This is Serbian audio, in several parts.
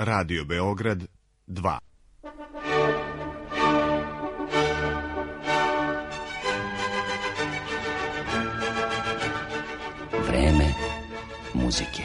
Radio Beograd 2. Vreme muzike.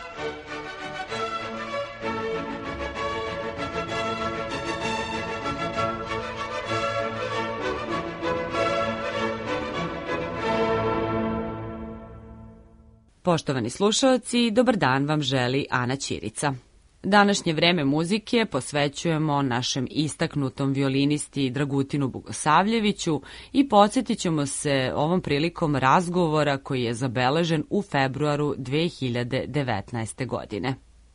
Poštovani slušaoci, dobar dan vam želi Ana Ćirica. Današnje vreme muzike posvećujemo našem istaknutom violinisti Dragutinu Bogosavljeviću i podsjetit ćemo se ovom prilikom razgovora koji je zabeležen u februaru 2019. godine.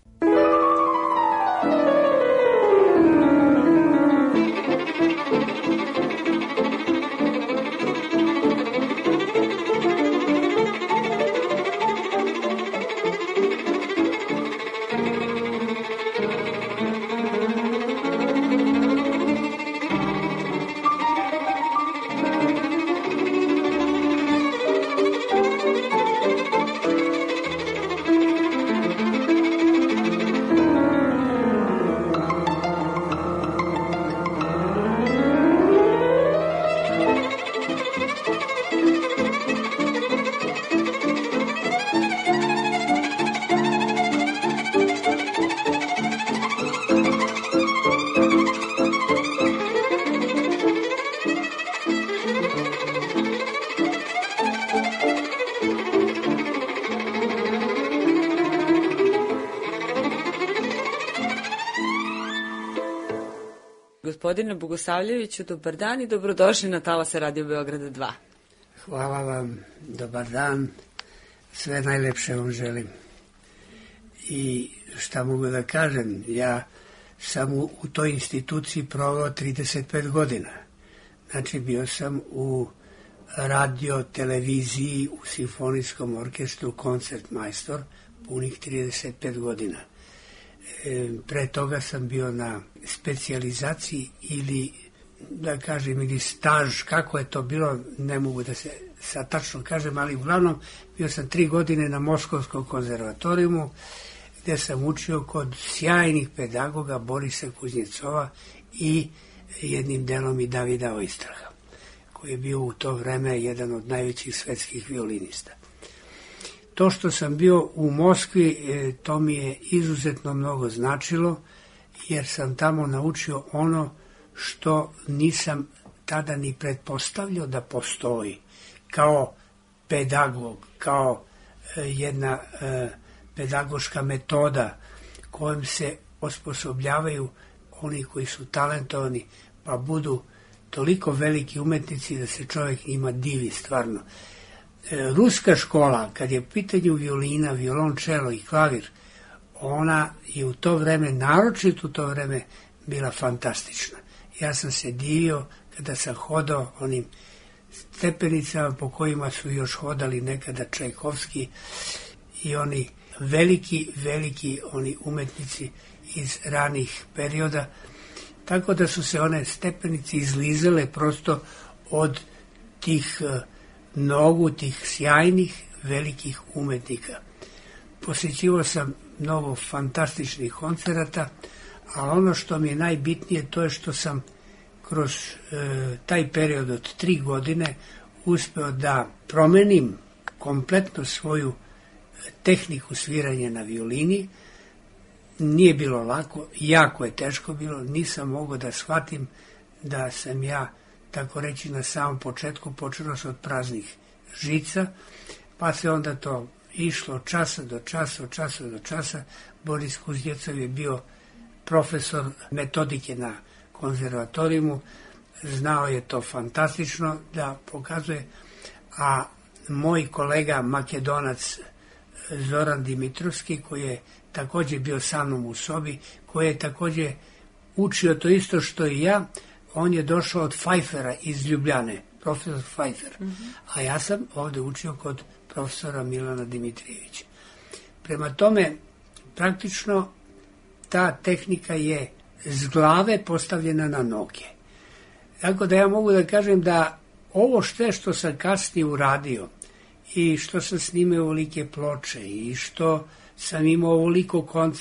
Gospodine Bogosavljeviću, dobar dan i dobrodošli na talase Radio Beograda 2. Hvala vam, dobar dan, sve najlepše vam želim. I šta mogu da kažem, ja sam u toj instituciji proveo 35 godina. Znači bio sam u radio, televiziji, u simfonijskom orkestru, koncertmajstor, punih 35 godina. Pre toga sam bio na specijalizaciji ili, da kažem, ili staž, kako je to bilo, ne mogu da se sad tačno kažem, ali uglavnom bio sam 3 godine na Moskovskom konzervatorijumu, gde sam učio kod sjajnih pedagoga Borisa Kuznjecova i jednim delom i Davida Oistraha, koji je bio u to vreme jedan od najvećih svetskih violinista. To što sam bio u Moskvi, to mi je izuzetno mnogo značilo, jer sam tamo naučio ono što nisam tada ni pretpostavljao da postoji, kao pedagog, kao jedna pedagoška metoda kojom se osposobljavaju oni koji su talentovani, pa budu toliko veliki umetnici da se čovjek njima divi stvarno. Ruska škola, kad je u pitanju violina, violončelo i klavir, ona je u to vreme, naročito u to vreme, bila fantastična. Ja sam se divio kada sam hodao onim stepenicama po kojima su još hodali nekada Čajkovski i oni veliki oni umetnici iz ranih perioda, tako da su se one stepenice izlizale prosto od tih nogu, tih sjajnih velikih umetnika. Posjećivao sam mnogo fantastičnih koncerata, a ono što mi je najbitnije to je što sam kroz taj period od 3 godine uspeo da promenim kompletno svoju tehniku sviranja na violini. Nije bilo lako, jako je teško bilo, nisam mogao da shvatim da sam ja, tako reći, na samom početku počeo od praznih žica, pa se onda to išlo od časa do časa. Boris Kuznjecov je bio profesor metodike na konzervatorijumu, znao je to fantastično da pokazuje, a moj kolega Makedonac Zoran Dimitrovski, koji je također bio sa mnom u sobi, koji je također učio to isto što i ja, on je došao od Pfeiffera iz Ljubljane, profesor Pfeiffer, a ja sam ovdje učio kod profesora Milana Dimitrijevića. Prema tome, praktično, ta tehnika je s glave postavljena na noge. Tako da ja mogu da kažem da ovo što sam kasnije uradio i što sam snimio ovolike ploče i što sam imao ovoliko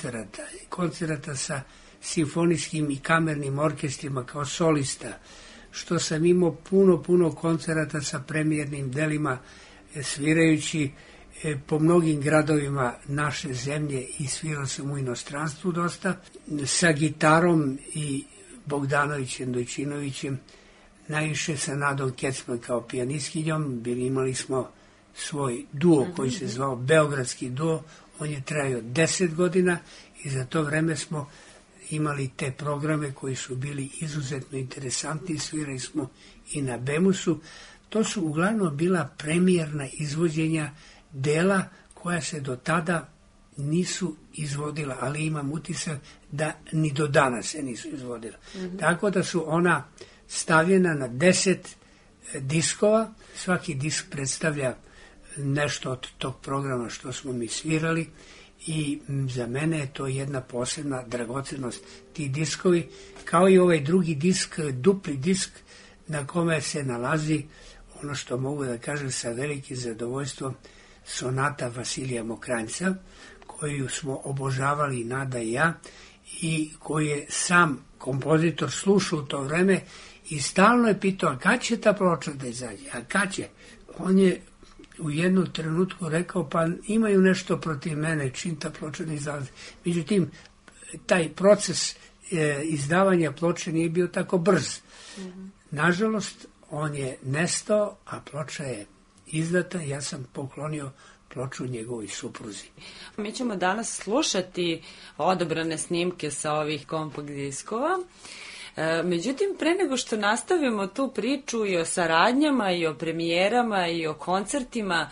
koncerata sa simfonijskim i kamernim orkestrima kao solista, što sam imao puno koncerata sa premijernim delima, svirajući po mnogim gradovima naše zemlje i svirao sam u inostranstvu dosta, sa gitarom i Bogdanovićem Dojčinovićem, najviše sa Nadom Kecman kao pijanistkinjom. Imali smo svoj duo koji se zvao Beogradski duo, on je trajao 10 godina i za to vreme smo imali te programe koji su bili izuzetno interesantni, svirali smo i na Bemusu. To su uglavnom bila premijerna izvođenja dela koja se do tada nisu izvodila, ali imam utisak da ni do danas se nisu izvodila. Tako da su ona stavljena na 10 diskova, svaki disk predstavlja nešto od tog programa što smo mi svirali i za mene je to jedna posebna dragocenost, ti diskovi, kao i ovaj drugi disk, dupli disk na kome se nalazi ono što mogu da kažem sa velikim zadovoljstvom, sonata Vasilija Mokranjca, koju smo obožavali Nada i ja i koji je sam kompozitor slušao u to vreme i stalno je pitao, a kad će ta ploča da izađe, a kad će? On je u jednom trenutku rekao, pa imaju nešto protiv mene, čim ta ploča ne izađe. Međutim, taj proces izdavanja ploče nije bio tako brz. Nažalost, on je nestao, a ploča je izdata, ja sam poklonio ploču njegovoj supruzi. Mi ćemo danas slušati odabrane snimke sa ovih kompakt diskova. Međutim, pre nego što nastavimo tu priču i o saradnjama, i o premijerama, i o koncertima,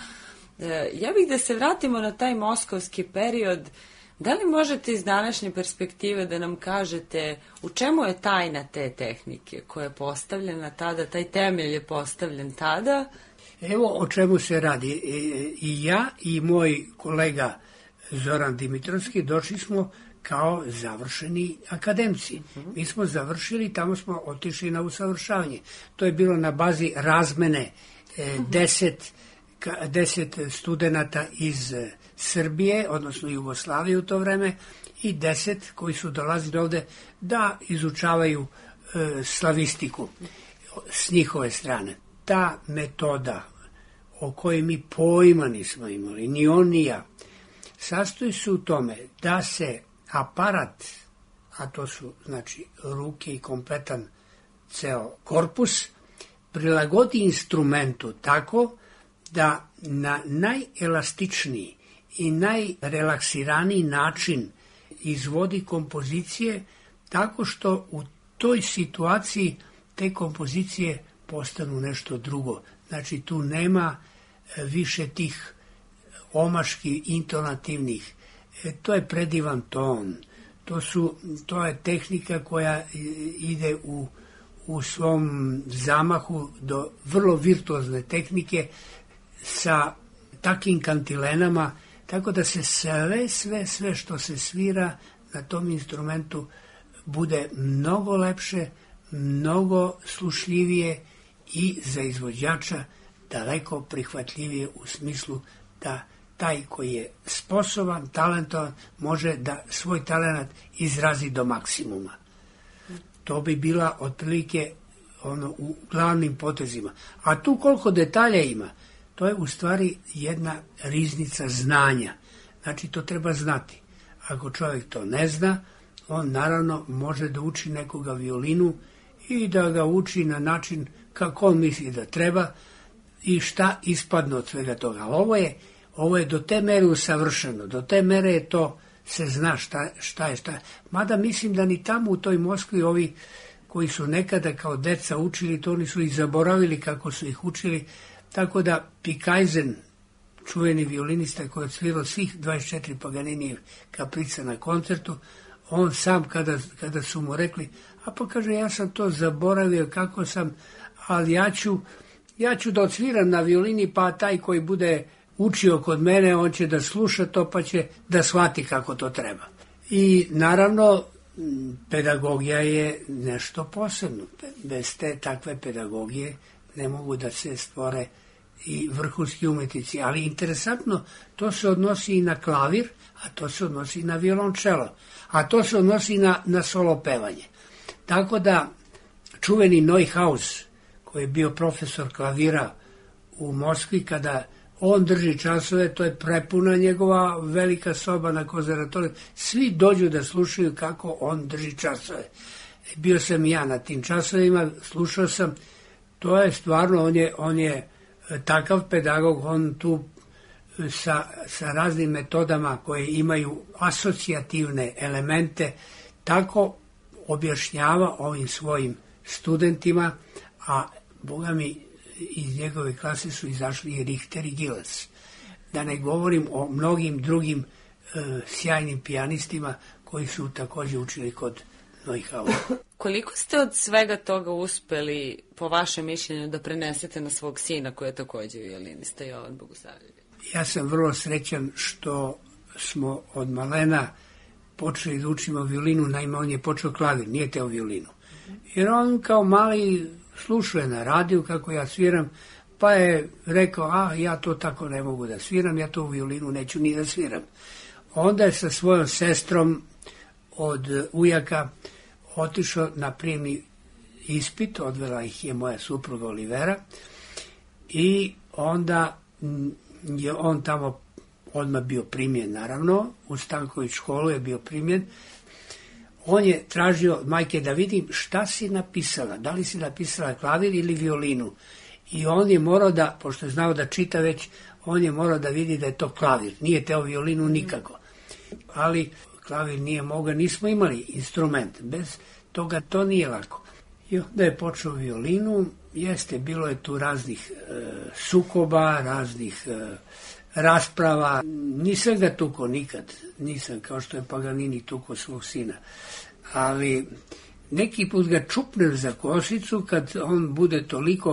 ja bih da se vratimo na taj moskovski period. Da li možete iz današnje perspektive da nam kažete u čemu je tajna te tehnike koja je postavljena tada, taj temelj je postavljen tada? Evo o čemu se radi. I ja i moj kolega Zoran Dimitrovski došli smo kao završeni akademci. Mi smo završili, tamo smo otišli na usavršavanje. To je bilo na bazi razmene 10 studenata iz Srbije, odnosno Jugoslavije u to vreme, i 10 koji su dolazili ovde da izučavaju slavistiku s njihove strane. Ta metoda o kojoj mi pojma nismo imali, ni on ni ja, sastoji se u tome da se aparat, a to su znači ruke i kompletan ceo korpus, prilagodi instrumentu tako da na najelastičniji i najrelaksiraniji način izvodi kompozicije, tako što u toj situaciji te kompozicije postanu nešto drugo. Znači tu nema više tih omaški intonativnih. To je predivan ton. To je tehnika koja ide u svom zamahu do vrlo virtuozne tehnike sa takim kantilenama, tako da se sve što se svira na tom instrumentu bude mnogo lepše, mnogo slušljivije i za izvođača daleko prihvatljivije u smislu da taj koji je sposoban, talentovan, može da svoj talent izrazi do maksimuma. To bi bila otprilike u glavnim potezima. A tu koliko detalja ima, to je u stvari jedna riznica znanja. Znači to treba znati. Ako čovjek to ne zna, on naravno može da uči nekoga violinu i da ga uči na način kako on misli da treba i šta ispadne od svega toga. Ali ovo je do te mere usavršeno, do te mere je to, se zna šta je. Mada mislim da ni tamo u toj Moskvi ovi koji su nekada kao deca učili, to oni su i zaboravili kako su ih učili, tako da Pikajzen, čuveni violinista koji je odsvirao svih 24 Paganinijev kaprica na koncertu, on sam kada su mu rekli, a pa kaže, ja sam to zaboravio kako sam, ali ja ću da odsviram na violini, pa taj koji bude učio kod mene, on će da sluša to, pa će da shvati kako to treba. I naravno, pedagogija je nešto posebno. Bez te takve pedagogije ne mogu da se stvore i vrhunski umetnici. Ali interesantno, to se odnosi i na klavir, a to se odnosi i na violončelo, a to se odnosi i na solo pevanje. Tako da čuveni Neuhaus, koji je bio profesor klavira u Moskvi, kada on drži časove, to je prepuna njegova velika soba na konzervatoriju. Svi dođu da slušaju kako on drži časove. Bio sam i ja na tim časovima, slušao sam, to je stvarno, on je takav pedagog, on tu sa raznim metodama koje imaju asocijativne elemente, tako objašnjava ovim svojim studentima, a boga mi iz njegove klase su izašli i Richter i Gilles. Da ne govorim o mnogim drugim sjajnim pijanistima koji su također učili kod Neuhausa. Koliko ste od svega toga uspeli, po vašem mišljenju, da prenesete na svog sina koji je također violinista, Jovan Bogosavljević? Ja sam vrlo srećan što smo od malena počeli da učimo violinu, naime on je počeo klavir, nije teo violinu. Jer on kao mali slušao je na radiju kako ja sviram, pa je rekao, ja to tako ne mogu da sviram, ja to u violinu neću ni da sviram. Onda je sa svojom sestrom od ujaka otišao na prijemni ispit, odvela ih je moja supruga Olivera i onda je on tamo odmah bio primjen, naravno, u Stanković školu je bio primjen. On je tražio od majke da vidim šta si napisala, da li si napisala klavir ili violinu. I on je morao da, pošto je znao da čita već, on je morao da vidi da je to klavir, nije teo violinu nikako. Ali klavir nije mogao, nismo imali instrument, bez toga to nije lako. I onda je počeo violinu, bilo je tu raznih sukoba, raznih rasprava. Nisam ga tuko nikad, nisam kao što je Paganini tuko svog sina. Ali neki put ga čupnem za kosicu kad on bude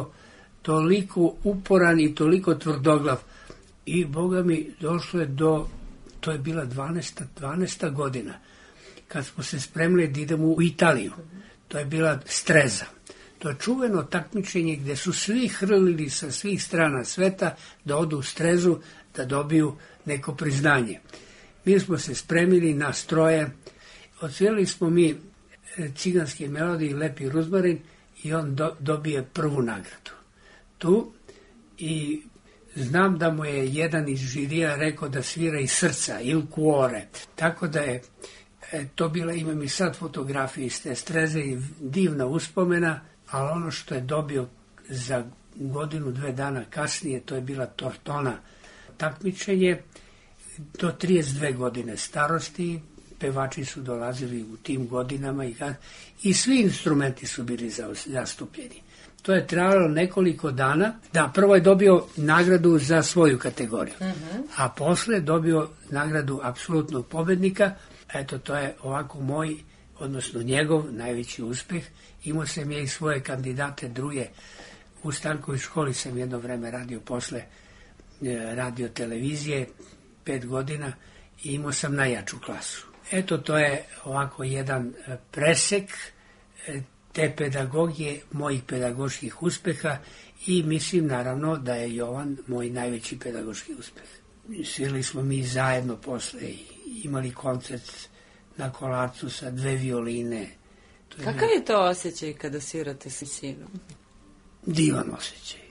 toliko uporan i toliko tvrdoglav. I boga mi došlo je to je bila 12. godina, kad smo se spremili da idemo u Italiju. To je bila Streza. To je čuveno takmičenje gdje su svi hrlili sa svih strana sveta da odu u Strezu, da dobiju neko priznanje. Mi smo se spremili na stroje, odsvirali smo mi ciganske melodije Lepi Ruzmarin i on dobije prvu nagradu. Tu i znam da mu je jedan iz žirija rekao da svira iz srca, il cuore. Tako da je to bila, imam i sad fotografije iz te Streze i divna uspomena, ali ono što je dobio za godinu, 2 dana kasnije, to je bila Tortona takmičenje do 32 godine starosti. Pevači su dolazili u tim godinama i svi instrumenti su bili zastupljeni. To je trajalo nekoliko dana. Da, prvo je dobio nagradu za svoju kategoriju, a posle je dobio nagradu apsolutnog pobednika. Eto, to je ovako moj, odnosno njegov najveći uspeh. Imao sam ja i svoje kandidate druge. U Stanković školi sam jedno vreme radio posle radio televizije, 5 godina, i imao sam najjaču klasu. Eto, to je ovako jedan presek te pedagogije, mojih pedagoških uspeha, i mislim naravno da je Jovan moj najveći pedagoški uspeh. Svirali smo mi zajedno posle, imali koncert na Kolarcu sa 2 violine. Kakav je to osjećaj kada svirate sa sinom? Divan osjećaj.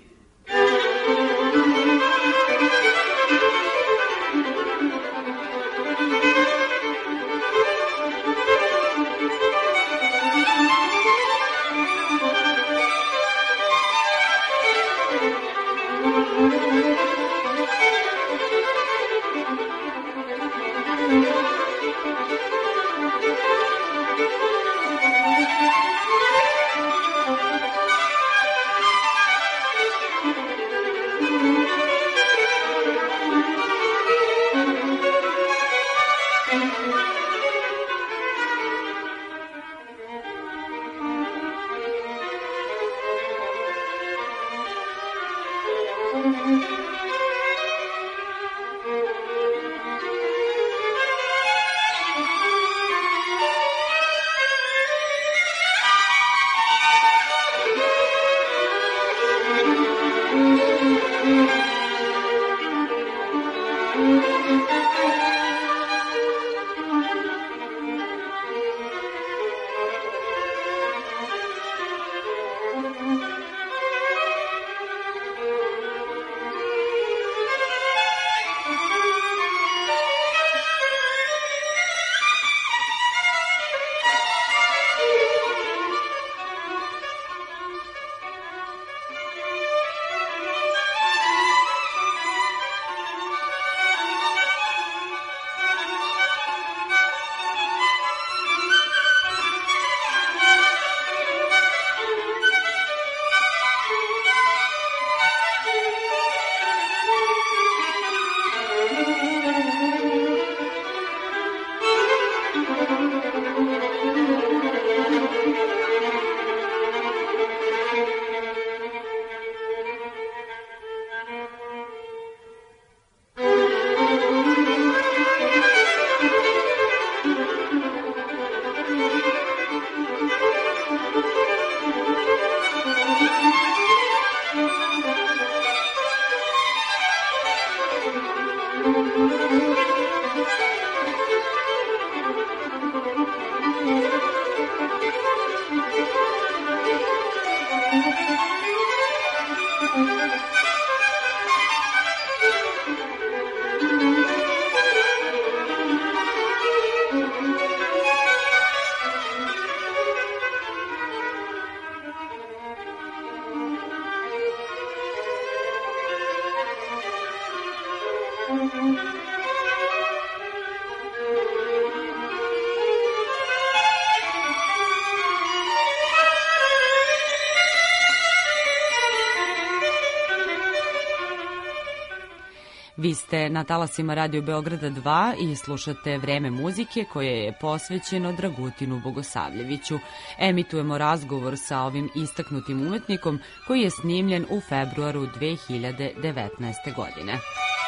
Vi ste na talasima Radio Beograda 2 i slušate Vreme muzike koje je posvećeno Dragutinu Bogosavljeviću. Emitujemo razgovor sa ovim istaknutim umetnikom koji je snimljen u februaru 2019. godine.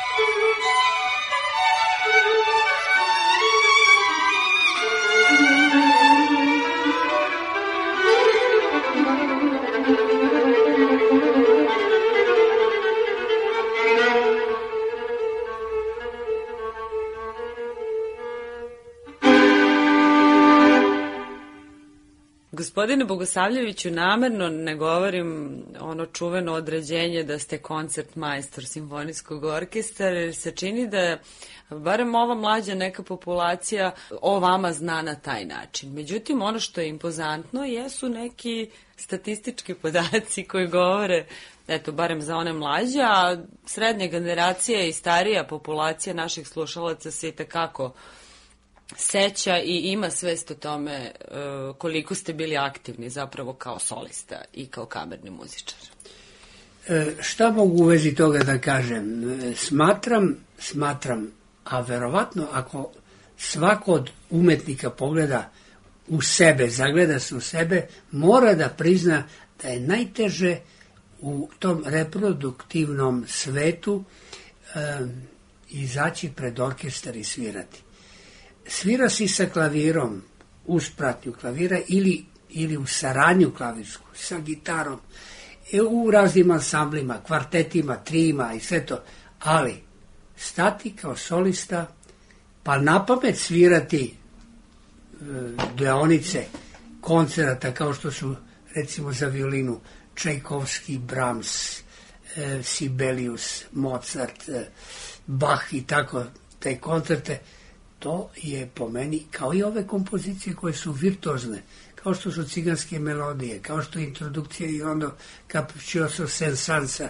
Gospodine Bogosavljeviću, namerno ne govorim ono čuveno određenje da ste koncertmajstor simfonijskog orkestra, jer se čini da barem ova mlađa neka populacija o vama zna na taj način. Međutim, ono što je impozantno jesu neki statistički podaci koji govore, eto, barem za one mlađe, a srednja generacija i starija populacija naših slušalaca se itekako seća i ima svest o tome koliko ste bili aktivni zapravo kao solista i kao kamerni muzičar. Šta mogu u vezi toga da kažem? Smatram, a verovatno ako svako od umetnika pogleda u sebe, zagleda se u sebe, mora da prizna da je najteže u tom reproduktivnom svetu izaći pred orkestar i svirati. Svira si sa klavirom, uz pratnju klavira ili u saradnju klavirsku, sa gitarom, u raznim ansamblima, kvartetima, trijima i sve to, ali stati kao solista, pa napamet svirati deonice koncerata kao što su recimo za violinu Čajkovski, Brahms, Sibelius, Mozart, Bach i tako te koncerte. To je po meni, kao i ove kompozicije koje su virtuozne, kao što su ciganske melodije, kao što je introdukcija i onda Capriccioso Sensanza.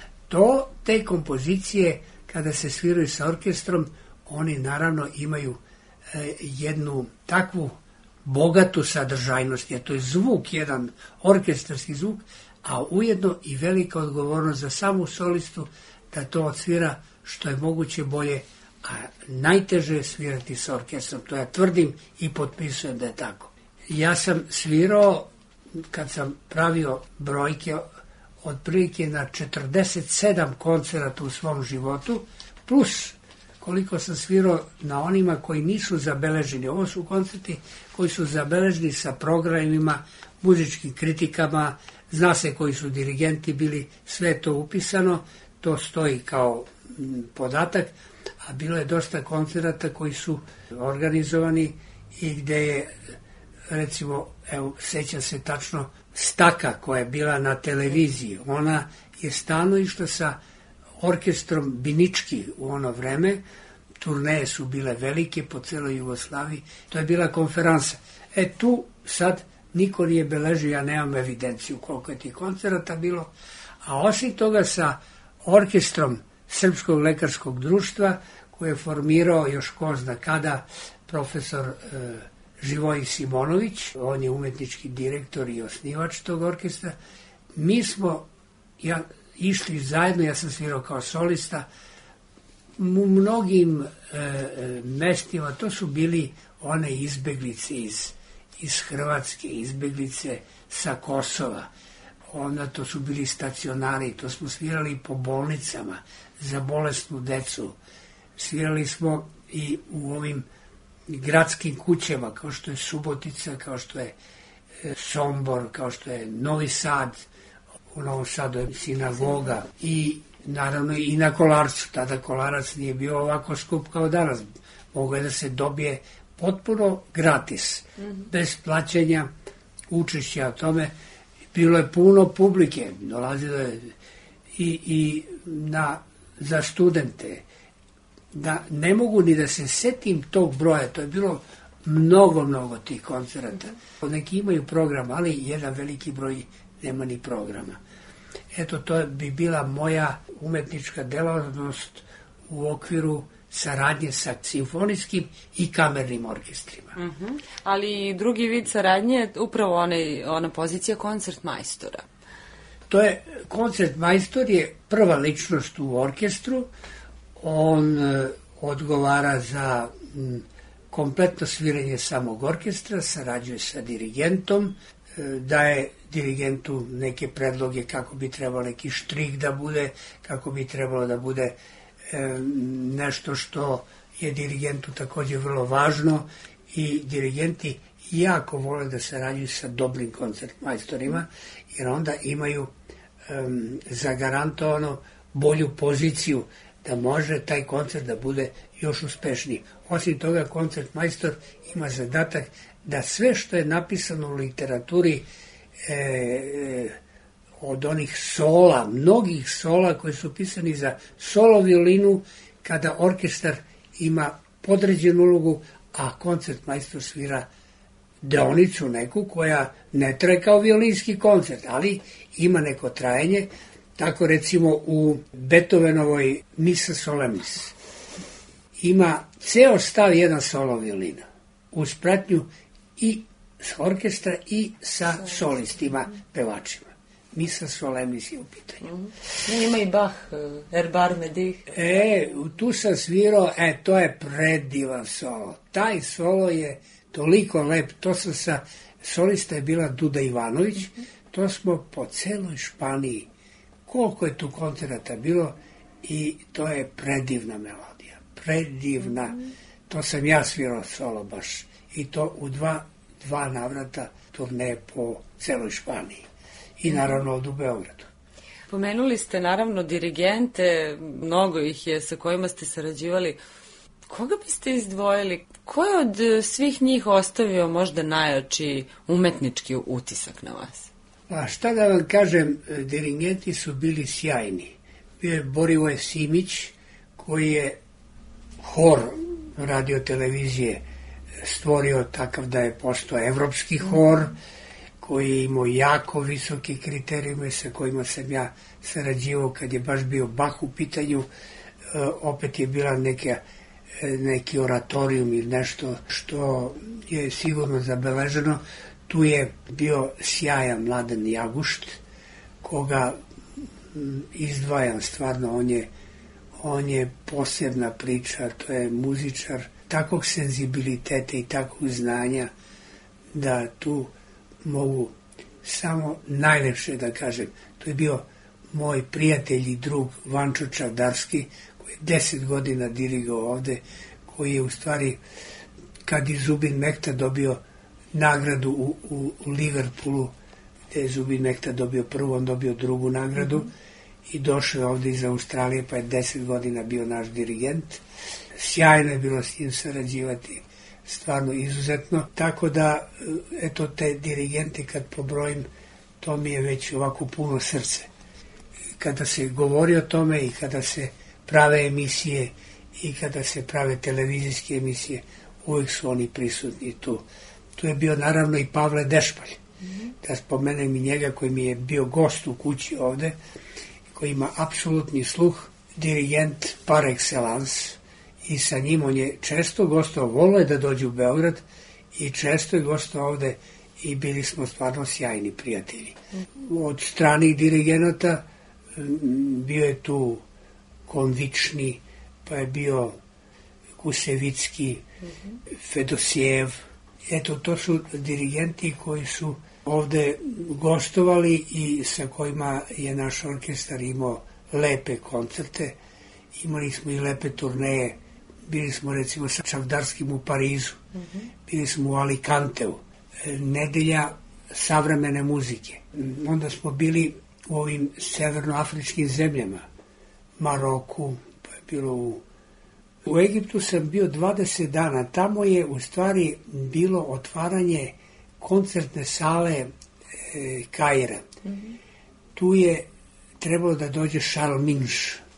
Te kompozicije, kada se sviraju sa orkestrom, oni naravno imaju jednu takvu bogatu sadržajnost, jer to je zvuk, jedan orkestarski zvuk, a ujedno i velika odgovornost za samu solistu da to odsvira što je moguće bolje, a najteže je svirati sa orkestrom. To ja tvrdim i potpisujem da je tako. Ja sam svirao, kad sam pravio brojke, otprilike na 47 koncerata u svom životu, plus koliko sam svirao na onima koji nisu zabeleženi. Ovo su koncerti koji su zabeleženi sa programima, muzičkim kritikama, zna se koji su dirigenti bili, sve to upisano, to stoji kao podatak, a bilo je dosta koncerata koji su organizovani i gde je, recimo, evo, sećam se tačno, Staka koja je bila na televiziji, ona je stalno išla sa orkestrom Binički u ono vreme, turneje su bile velike po celoj Jugoslaviji, to je bila konferansa. Tu sad niko nije beležio, ja nemam evidenciju koliko je tih koncerata bilo, a osim toga sa orkestrom Srpskog lekarskog društva, koji je formirao još ko zna kada profesor Živojin Simonović, on je umetnički direktor i osnivač tog orkestra. Mi smo išli zajedno, ja sam svirao kao solista, u mnogim mestima, to su bili one izbeglice iz Hrvatske, izbeglice sa Kosova, onda to su bili stacionari, to smo svirali po bolnicama za bolesnu decu, svirali smo i u ovim gradskim kućama, kao što je Subotica, kao što je Sombor, kao što je Novi Sad, u Novom Sadu je sinagoga i naravno i na Kolarcu. Tada Kolarac nije bio ovako skup kao danas. Mogu je da se dobije potpuno gratis, bez plaćanja učešća o tome. Bilo je puno publike, dolazilo je i za studente. Da ne mogu ni da se setim tog broja, to je bilo mnogo tih koncerata. Neki imaju program, ali jedan veliki broj nema ni programa. Eto, to bi bila moja umetnička delatnost u okviru saradnje sa simfonijskim i kamernim orkestrima. Ali drugi vid saradnje je upravo ona pozicija koncertmajstora. To je, koncertmajstor je prva ličnost u orkestru, On odgovara za kompletno sviranje samog orkestra, sarađuje sa dirigentom, daje dirigentu neke predloge kako bi trebalo neki štrik da bude, kako bi trebalo da bude nešto što je dirigentu takođe vrlo važno i dirigenti jako vole da sarađuju sa dobrim koncertmajstorima jer onda imaju zagarantovano bolju poziciju da može taj koncert da bude još uspešniji. Osim toga, koncertmajstor ima zadatak da sve što je napisano u literaturi od onih sola, mnogih sola koji su pisani za solo violinu, kada orkestar ima podređenu ulogu, a koncertmajstor svira deonicu neku koja ne traje kao violinski koncert, ali ima neko trajanje. Tako recimo u Beethovenovoj Missa Solemnis ima ceo stav jedan solo violina uz pratnju i s orkestra i sa solistima, pevačima. Missa Solemnis je u pitanju. Ima i Bach, Erbar Medih. Tu sam svirao, to je predivan solo. Taj solo je toliko lep, to sam sa solista je bila Duda Ivanović, to smo po celoj Španiji, koliko je tu koncerata bilo i to je predivna melodija, predivna. To sam ja svirao solo baš i to u dva navrata turneje po celoj Španiji i naravno od u Beogradu. Pomenuli ste naravno dirigente, mnogo ih je sa kojima ste sarađivali. Koga biste izdvojili? Ko je od svih njih ostavio možda najjači umetnički utisak na vas? Pa šta da vam kažem, dirigenti su bili sjajni. Bio je Borivoje Simić, koji je hor radio televizije stvorio takav da je postao evropski hor, koji je imao jako visoke kriterijume sa kojima sam ja sarađivao kad je baš bio Bach u pitanju. Opet je bila neki oratorijum ili nešto što je sigurno zabeleženo. Tu je bio sjajan Mladen Jagušt, koga izdvajam stvarno, on je posebna priča, to je muzičar takvog senzibiliteta i takvog znanja da tu mogu samo najlepše da kažem. To je bio moj prijatelj i drug Vančo Čavdarski, koji je 10 godina dirigao ovde, koji je u stvari, kad je Zubin Mehta dobio nagradu u Liverpoolu, gde je Zubin Mehta dobio prvu, on dobio drugu nagradu i došao je ovde iz Australije, pa je 10 godina bio naš dirigent. Sjajno je bilo s njim sarađivati, stvarno izuzetno. Tako da, eto, te dirigente kad pobrojim, to mi je već ovako puno srce. Kada se govori o tome i kada se prave emisije i kada se prave televizijske emisije, uvijek su oni prisutni tu. Tu je bio naravno i Pavle Dešpalj. Da spomenem i njega koji mi je bio gost u kući ovde, koji ima apsolutni sluh, dirigent par excellence i sa njim on je često gostao, volio je da dođe u Beograd i često je gostao ovde i bili smo stvarno sjajni prijatelji. Od stranih dirigenata bio je tu Konvični, pa je bio Kusevicki, Fedosijev. Eto, to su dirigenti koji su ovde gostovali i sa kojima je naš orkestar imao lepe koncerte. Imali smo i lepe turneje. Bili smo recimo sa Čavdarskim u Parizu, bili smo u Alicanteu, nedelja savremene muzike. Onda smo bili u ovim severnoafričkim zemljama, Maroku, pa je bilo u Egiptu sam bio 20 dana. Tamo je u stvari bilo otvaranje koncertne sale Kaira. Tu je trebalo da dođe Charles Minch,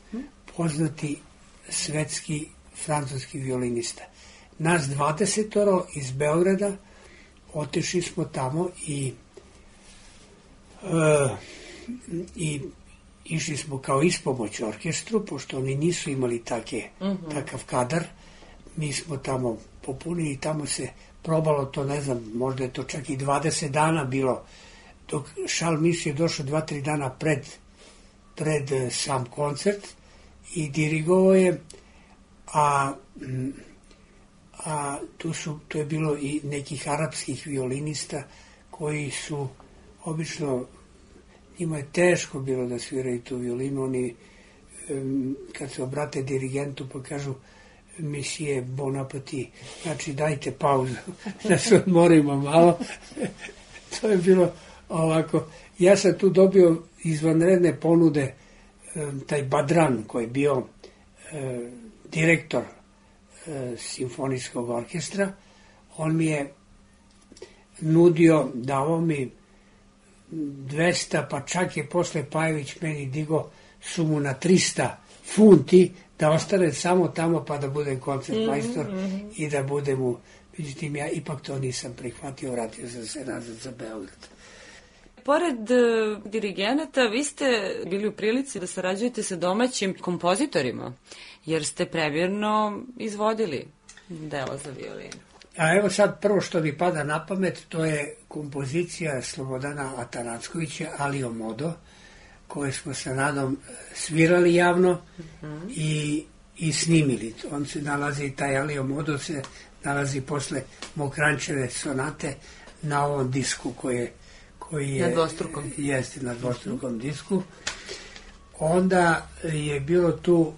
poznati svetski francuski violinista. Nas 20 iz Beograda otišli smo tamo i išli smo kao ispomoć orkestru, pošto oni nisu imali takav kadar. Mi smo tamo popunili, tamo se probalo to, ne znam, možda je to čak i 20 dana bilo, dok Charles Minch je došao 2-3 dana pred sam koncert i dirigovao je, a tu je bilo i nekih arapskih violinista koji su obično, njima je teško bilo da sviraju tu violinu, oni kad se obrate dirigentu pa kažu misije bon appetit, znači dajte pauzu da se odmorimo malo. To je bilo ovako. Ja sam tu dobio izvanredne ponude, taj Badran koji je bio direktor simfonijskog orkestra, on mi je nudio, dao mi 200, pa čak je posle Pajević meni digo sumu na 300 funti, da ostane samo tamo pa da budem koncertmajstor i da budem u... Međutim, ja ipak to nisam prihvatio, vratio sam se nazad za Beograd. Pored dirigenata, vi ste bili u prilici da sarađujete sa domaćim kompozitorima, jer ste previrno izvodili delo za violinu. A evo sad prvo što mi pada na pamet, to je kompozicija Slobodana Atanackovića, Alio Modo, koje smo sa Nadom svirali javno i snimili. On se nalazi, taj Alio Modo se nalazi posle Mokranjčeve sonate na ovom disku koji je... Na dvostrukom. Jeste, na dvostrukom disku. Onda je bilo tu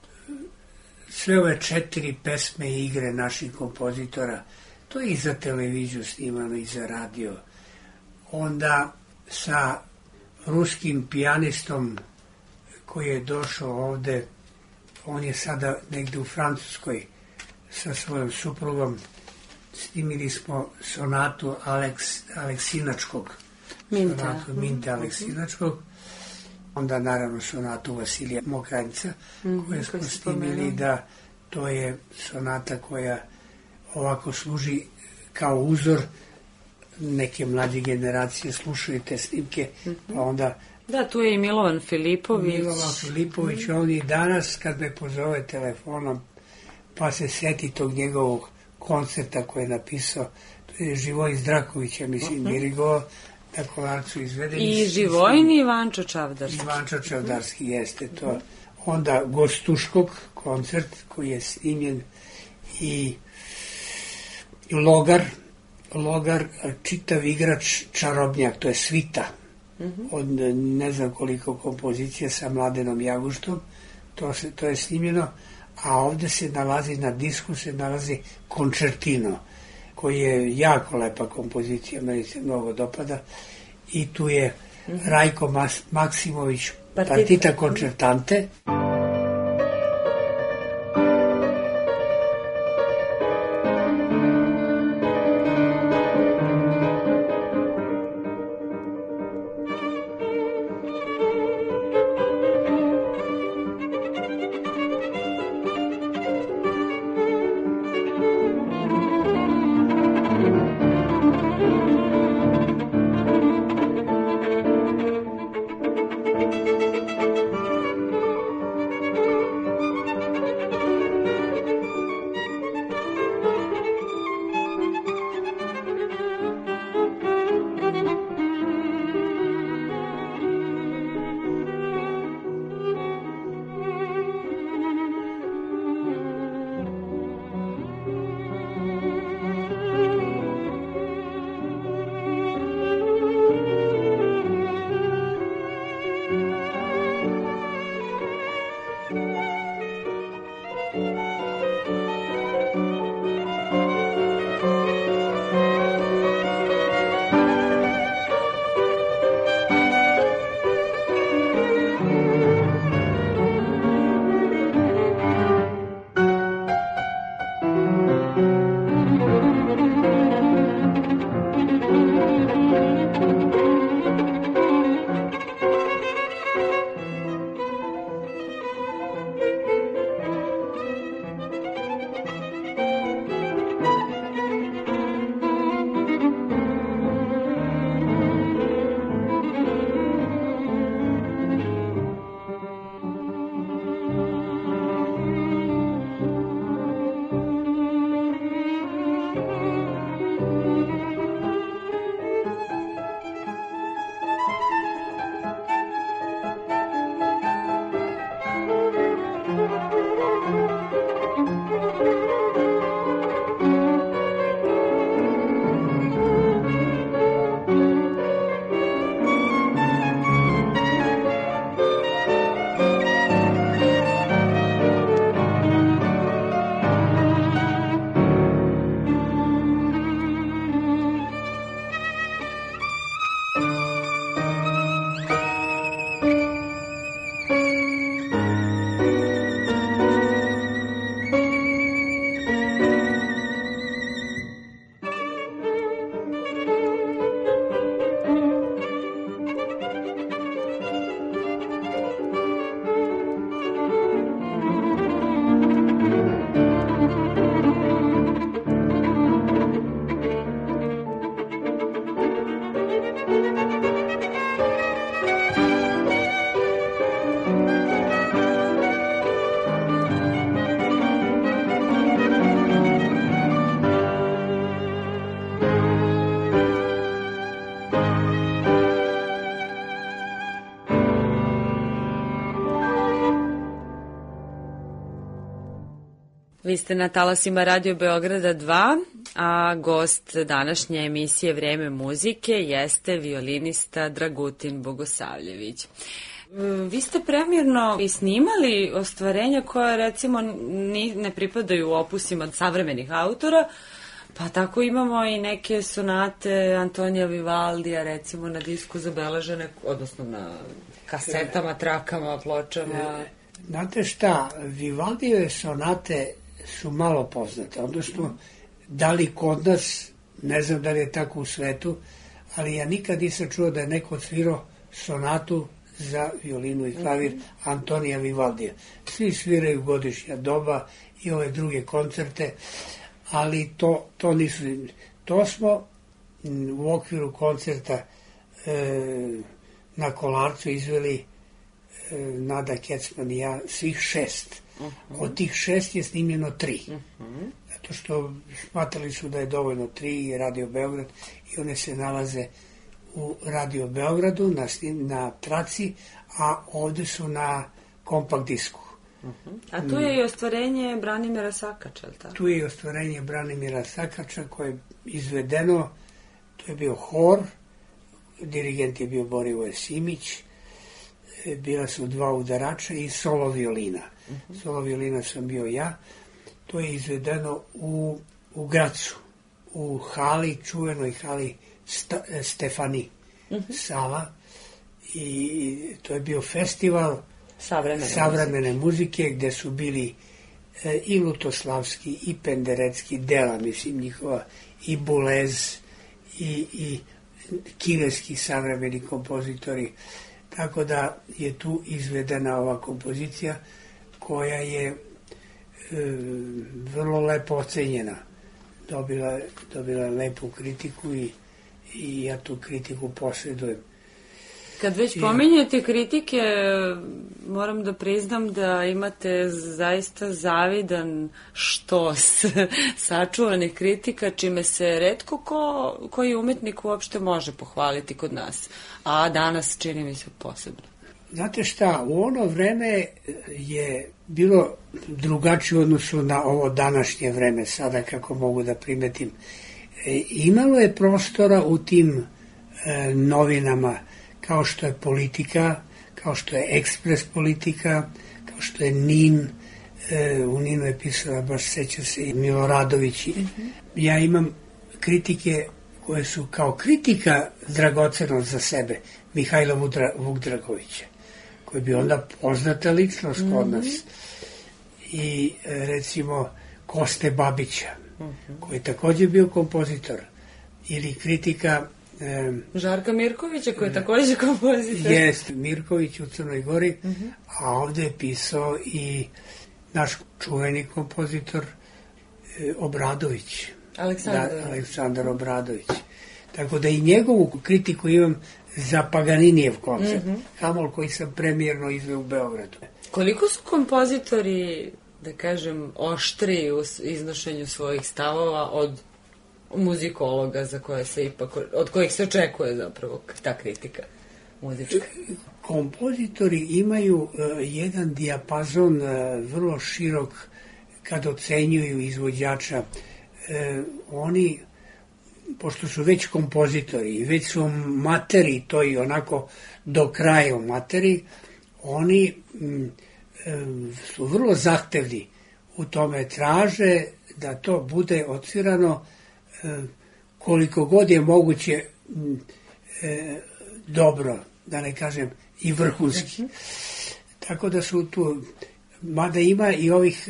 sve ove 4 pesme i igre naših kompozitora. To je i za televiziju snimano, i za radio. Onda sa ruskim pijanistom koji je došao ovde, on je sada negde u Francuskoj sa svojom suprugom, snimili smo sonatu Aleksinačkog, sonatu Minte Aleksinačkog, onda naravno sonatu Vasilija Mokranjca, koju smo snimili, da to je sonata koja ovako služi kao uzor, neke mlađe generacije slušaju te snimke, pa onda... Da, tu je i Milovan Filipović. Milovan Filipović, on i danas kad me pozove telefonom, pa se seti tog njegovog koncerta koji je napisao, to je Živojin Zdrakovića, mislim, dirigovao, na Kolarcu izvedeni. I Živojin i Ivančo Čavdarski. Ivančo Čavdarski, jeste to. Onda Gostuškog koncert koji je snimljen i Logar, čitav igrač Čarobnjak, to je svita od ne znam koliko kompozicija sa Mladenom Jaguštom, to je snimljeno, a ovde se nalazi, na disku se nalazi Koncertino, koji je jako lepa kompozicija, meni se mnogo dopada, i tu je Rajko Maksimović, Partita Concertante. Vi ste na talasima Radio Beograda 2, a gost današnje emisije Vreme muzike jeste violinista Dragutin Bogosavljević. Vi ste premjerno i snimali ostvarenja koje recimo ne pripadaju opusima savremenih autora, pa tako imamo i neke sonate Antonija Vivaldija recimo na disku zabeležene, odnosno na kasetama, trakama, pločama. Znate šta, Vivaldijeve sonate su malo poznate, odnosno da li kod nas, ne znam da li je tako u svetu, ali ja nikad nisam čuo da je neko odsvirao sonatu za violinu i klavir Antonija Vivaldija. Svi sviraju Godišnja doba i ove druge koncerte, ali to nisu. To smo u okviru koncerta na Kolarcu izveli Nada Kecman i ja, svih 6. Od tih 6 je snimljeno 3. Zato što smatrali su da je dovoljno 3 i Radio Beograd i one se nalaze u Radio Beogradu na traci, a ovde su na kompakt disku. A tu je i ostvarenje Branimira Sakača, tako? Tu je i ostvarenje Branimira Sakača koje je izvedeno, to je bio hor, dirigent je bio Borivoje Simić, bila su 2 udarača i solo violina. Solo violina sam bio ja. To je izvedeno u Gracu, u hali, čuvenoj hali Stefani Sava, i to je bio festival savremene muzike gde su bili i Lutoslavski i Penderecki dela, mislim njihova, i Bulez i kineski savremeni kompozitori, tako da je tu izvedena ova kompozicija koja je vrlo lepo ocenjena, dobila lepu kritiku i ja tu kritiku posjedujem. Kad već pominjete kritike, moram da priznam da imate zaista zavidan štos sačuvanih kritika, čime se retko koji umetnik uopšte može pohvaliti kod nas, a danas čini mi se posebno. Znate šta, u ono vreme je bilo drugačije u odnosu na ovo današnje vreme, sada kako mogu da primetim. Imalo je prostora u tim novinama, kao što je Politika, kao što je Ekspres Politika, kao što je NIN, u NIN-u je pisala, baš seća se, i Miloradović. Ja imam kritike koje su kao kritika dragocenost za sebe, Mihajla Vukdragovića, koji bi onda poznata ličnost kod nas. I recimo Koste Babića, koji je takođe bio kompozitor, ili kritika Žarka Mirkovića, koji je takođe kompozitor. Jest, Mirković u Crnoj Gori, a ovde je pisao i naš čuveni kompozitor Obradović. Aleksandar Obradović. Tako da i njegovu kritiku imam za Paganinijev koncert, Hamol koji sam premijerno izveo u Beogradu. Koliko su kompozitori, da kažem, oštri u iznošenju svojih stavova od muzikologa za koje se ipak, od kojih se očekuje zapravo ta kritika muzička? Kompozitori imaju jedan dijapazon vrlo širok kad ocenjuju izvođača. Oni, pošto su već kompozitori i već su materi, to i onako do kraja u materi, oni su vrlo zahtevni u tome, traže da to bude odsvirano koliko god je moguće dobro, da ne kažem i vrhunski. Tako da su tu, mada ima i ovih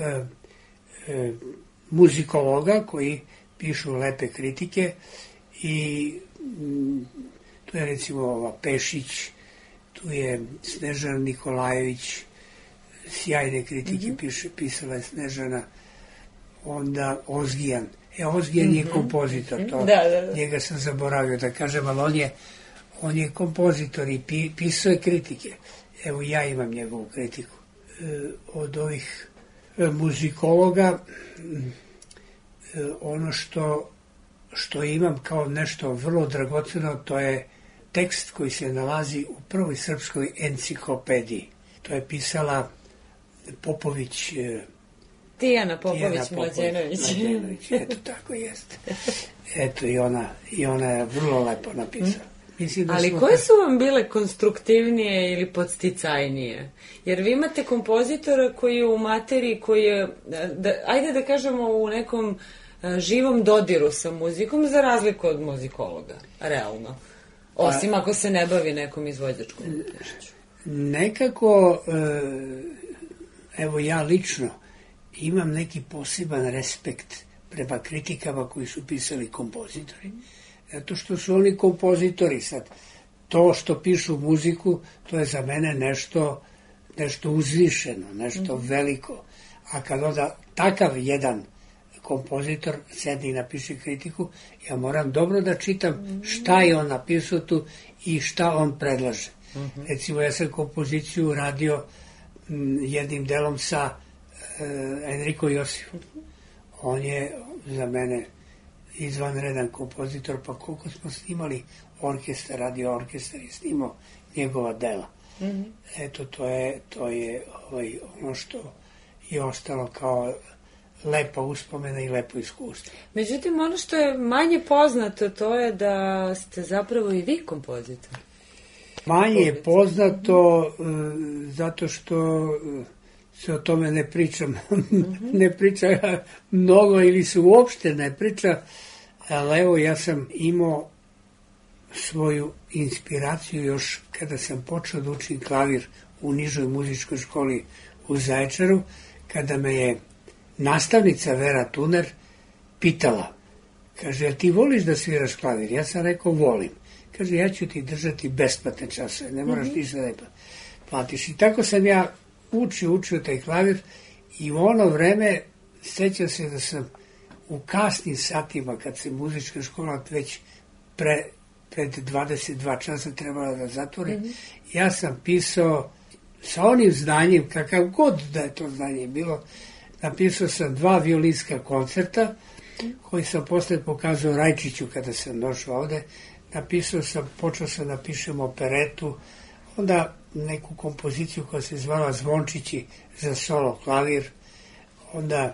muzikologa koji pišu lepe kritike i tu je recimo ova Pešić, tu je Snežana Nikolajević, sjajne kritike pisala je Snežana, onda Ozgijan. Ozgijan je kompozitor, njega sam zaboravio da kažem, ali on je kompozitor i pisao je kritike. Evo ja imam njegovu kritiku. Od ovih muzikologa, ono što imam kao nešto vrlo dragoceno, to je tekst koji se nalazi u prvoj srpskoj enciklopediji. To je pisala Popović Tijana Popović Mlađenović. Eto, tako jeste. Eto, i ona je vrlo lepo napisala. Ali koje su vam bile konstruktivnije ili podsticajnije? Jer vi imate kompozitora koji je u materiji, koji je, ajde da kažemo, u nekom živom dodiru sa muzikom, za razliku od muzikologa, realno. Osim ako se ne bavi nekom izvođačkom umetnošću. Nekako, evo ja lično, imam neki poseban respekt prema kritikama koji su pisali kompozitori. Zato što su oni kompozitori sad. To što pišu muziku, to je za mene nešto uzvišeno, nešto veliko. A kad onda takav jedan kompozitor sedi i napiše kritiku, ja moram dobro da čitam šta je on napisao tu i šta on predlaže. Recimo, ja sam kompoziciju radio jednim delom sa Enrico Josifom. On je za mene izvanredan kompozitor, pa koliko smo snimali orkestar, radio orkestar i snimao njegova dela. Eto, to je ono što je ostalo kao lepa uspomena i lepo iskustvo. Međutim, ono što je manje poznato, to je da ste zapravo i vi kompozitor. Manje je poznato zato što se o tome ne pričam. Ne priča mnogo ili se uopšte ne priča, ali evo ja sam imao svoju inspiraciju još kada sam počeo da učim klavir u nižoj muzičkoj školi u Zaječaru, kada me je nastavnica Vera Tuner pitala, kaže, jel ti voliš da sviraš klavir? Ja sam rekao, volim. Kaže, ja ću ti držati besplatne časove, ne moraš ništa da platiš. I tako sam ja učio taj klavir i u ono vreme sećam se da sam u kasnim satima, kad se muzička škola već pred 22 časa trebala da zatvori, ja sam pisao sa onim znanjem, kakav god da je to znanje bilo, napisao sam 2 violinska koncerta, koji sam posle pokazao Rajčiću kada sam došao ovde. Počeo sam da pišem operetu, onda neku kompoziciju koja se zvala Zvončići za solo klavir, onda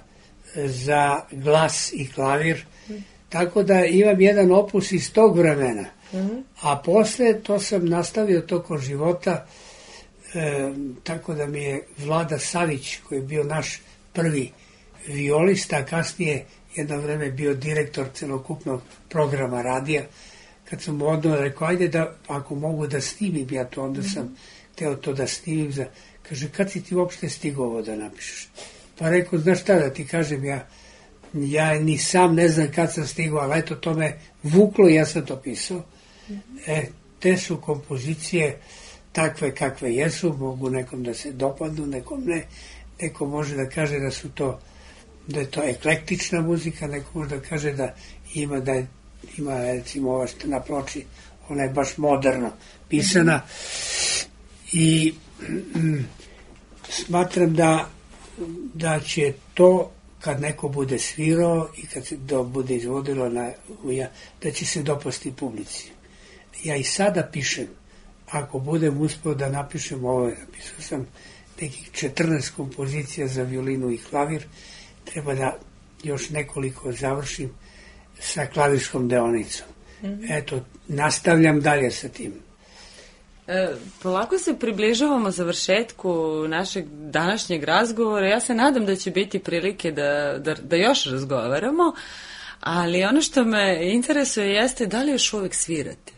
za glas i klavir, tako da imam jedan opus iz tog vremena. A posle to sam nastavio tokom života, tako da mi je Vlada Savić, koji je bio naš prvi violista, a kasnije jedno vreme bio direktor celokupnog programa radija, kad sam mu odno rekao, ajde da, ako mogu da snimim ja to, onda sam hteo to da snimim. Kaže, kad si ti uopšte stigao ovo da napišeš? Pa rekao, znaš šta da ti kažem, ja ni sam ne znam kad sam stigao, ali eto, to me vuklo i ja sam to pisao. Te su kompozicije takve kakve jesu, mogu nekom da se dopadnu, nekom ne. Neko može da kaže da je to eklektična muzika, neko može da kaže da ima recimo ova što na ploči, ona je baš moderno pisana i smatram da će to kad neko bude svirao i kad se bude izvodilo da će se dopasti publici. Ja i sada pišem, ako budem uspeo da napišem ovo, napisao sam nekih 14 kompozicija za violinu i klavir, treba da još nekoliko završim sa klavirskom deonicom. Eto, nastavljam dalje sa tim. Polako se približavamo završetku našeg današnjeg razgovora. Ja se nadam da će biti prilike da još razgovaramo, ali ono što me interesuje jeste da li još uvek svirate?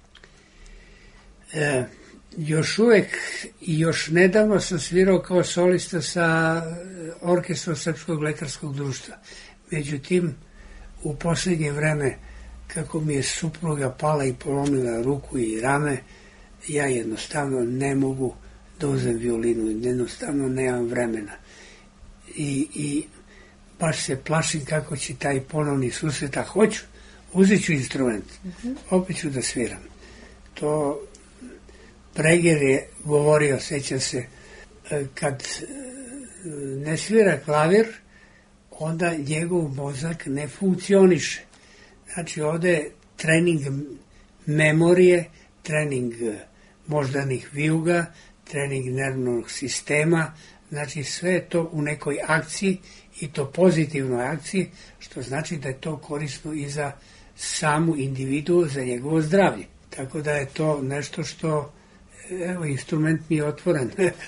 Još uvek i još nedavno sam svirao kao solista sa orkestrom Srpskog lekarskog društva. Međutim, u poslednje vreme, kako mi je supruga pala i polomila ruku i rame, ja jednostavno ne mogu da uzem violinu, jednostavno nemam vremena. I baš se plašim kako će taj ponovni susret, a hoću, uzet ću instrument, opet ću da sviram. To Breger je govorio, sećam se, kad ne svira klavir, onda njegov mozak ne funkcioniše. Znači, ovde je trening memorije, trening moždanih vijuga, trening nervnog sistema, Znači sve je to u nekoj akciji i to pozitivnoj akciji, što znači da je to korisno i za samu individu, za njegovo zdravlje. Tako da je to nešto što, evo, instrument mi je otvoren.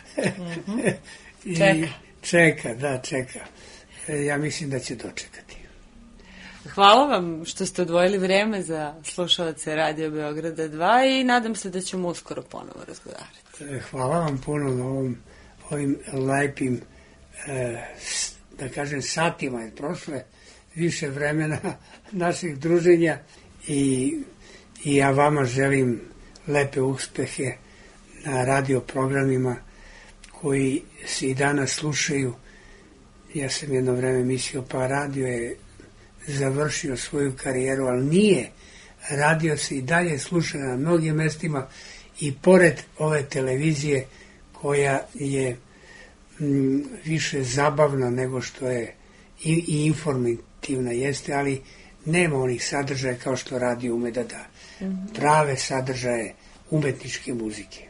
I čeka. Ja mislim da će dočekati. Hvala vam što ste odvojili vreme za slušalce Radio Beograda 2 i nadam se da ćemo uskoro ponovo razgovarati. Hvala vam puno na ovim lepim, da kažem, satima je prošle više vremena naših druženja i ja vama želim lepe uspehe na radio programima koji se i danas slušaju. Ja sam jedno vreme mislio, pa radio je završio svoju karijeru, ali nije. Radio se i dalje sluša na mnogim mestima i pored ove televizije koja je više zabavna nego što je i informativna jeste, ali nema onih sadržaja kao što radio ume da da. Prave sadržaje umetničke muzike.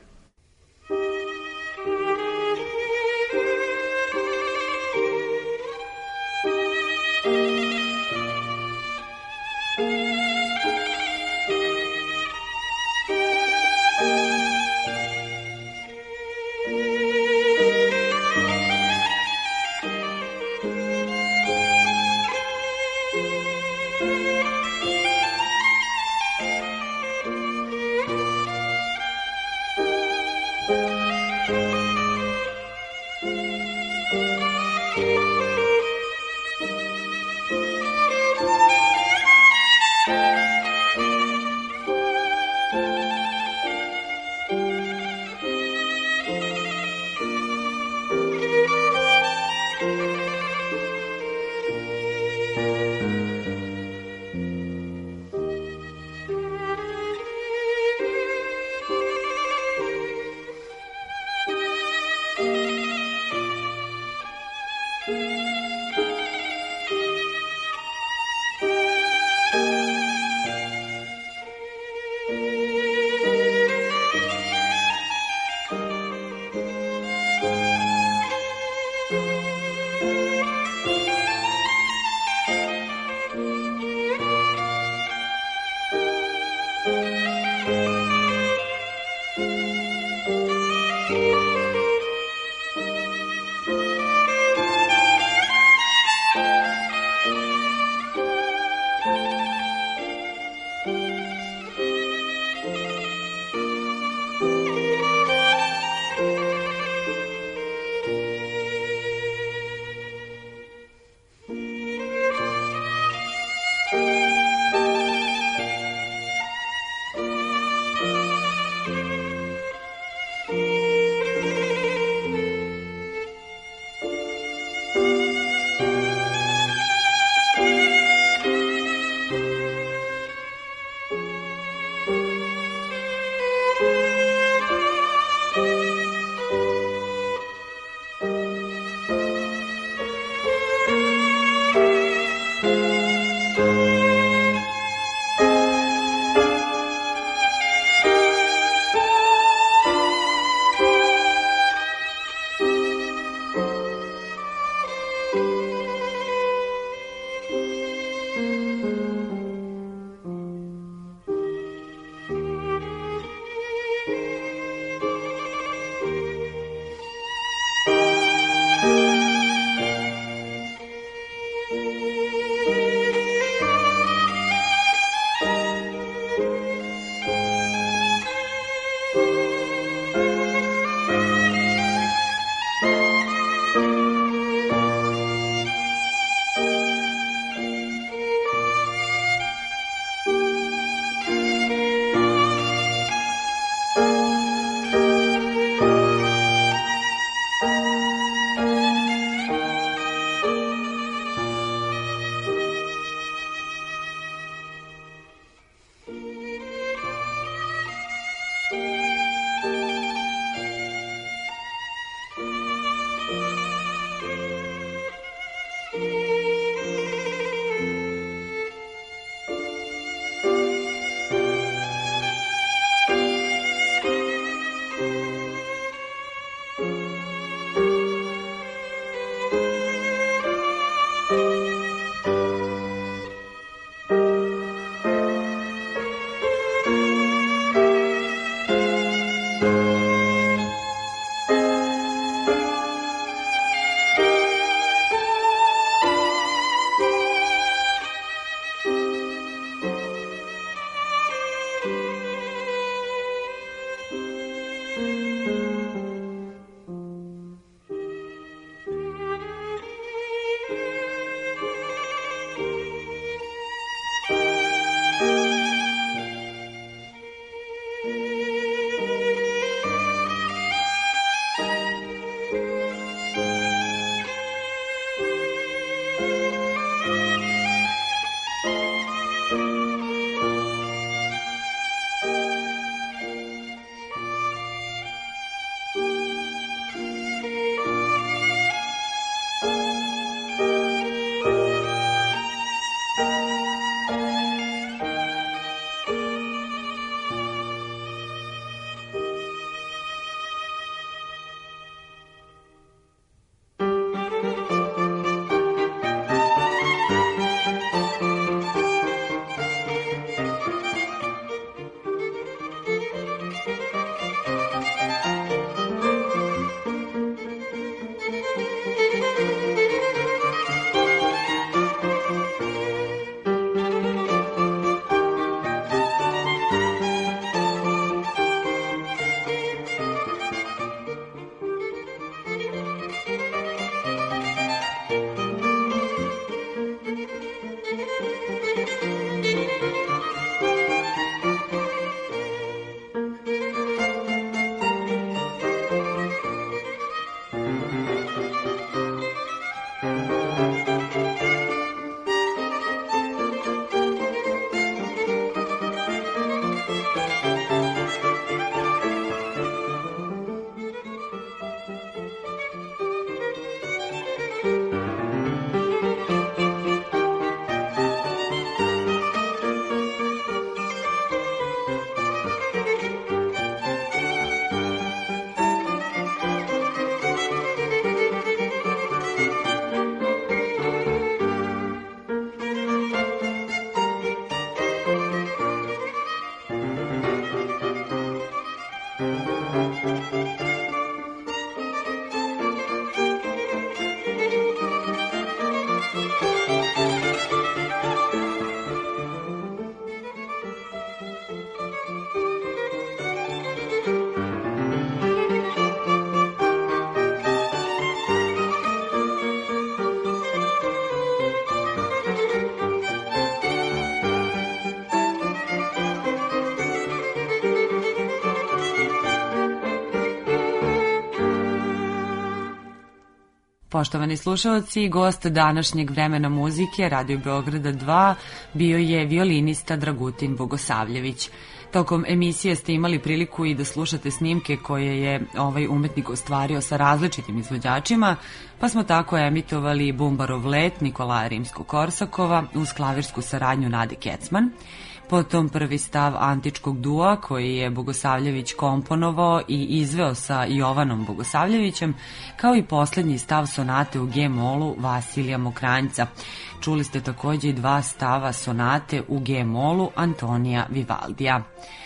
Poštovani slušalci, gost današnjeg vremena muzike Radio Beograda 2 bio je violinista Dragutin Bogosavljević. Tokom emisije ste imali priliku i da slušate snimke koje je ovaj umetnik ostvario sa različitim izvođačima, pa smo tako emitovali Bumbarov let Nikolaja Rimsko-Korsakova uz klavirsku saradnju Nade Kecman, potom prvi stav antičkog dua koji je Bogosavljević komponovao i izveo sa Jovanom Bogosavljevićem, kao i poslednji stav sonate u G-molu Vasilija Mokranjca. Čuli ste takođe i dva stava sonate u G-molu Antonija Vivaldija.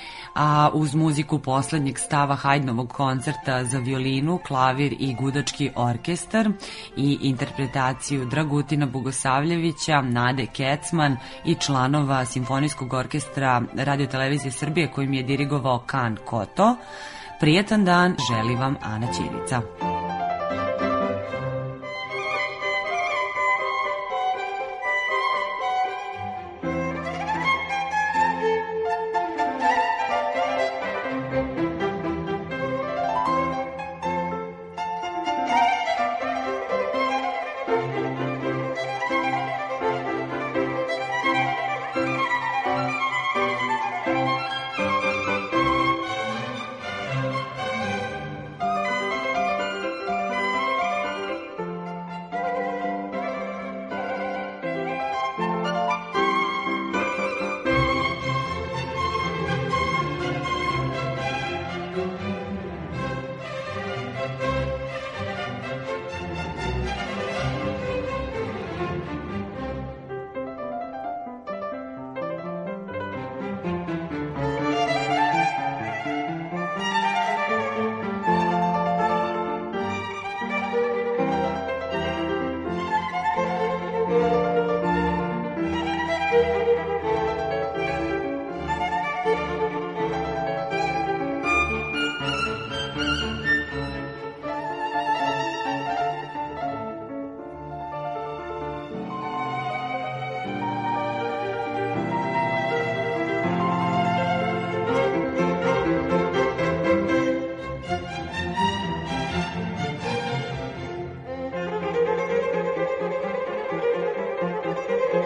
A uz muziku poslednjeg stava Haydnovog koncerta za violinu, klavir i gudački orkestar i interpretaciju Dragutina Bogosavljevića, Nade Kecman i članova Simfonijskog orkestra Radio-televizije Srbije kojim je dirigovao Kan Koto, prijetan dan želi vam Ana Ćirica.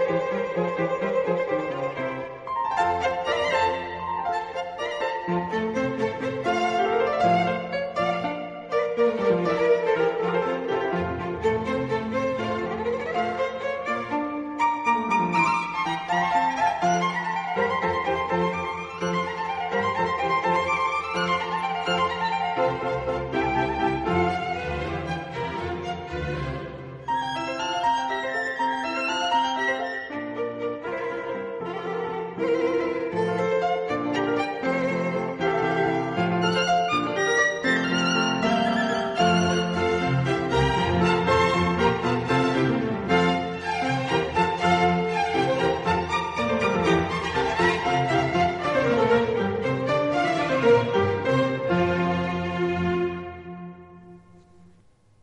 Thank you.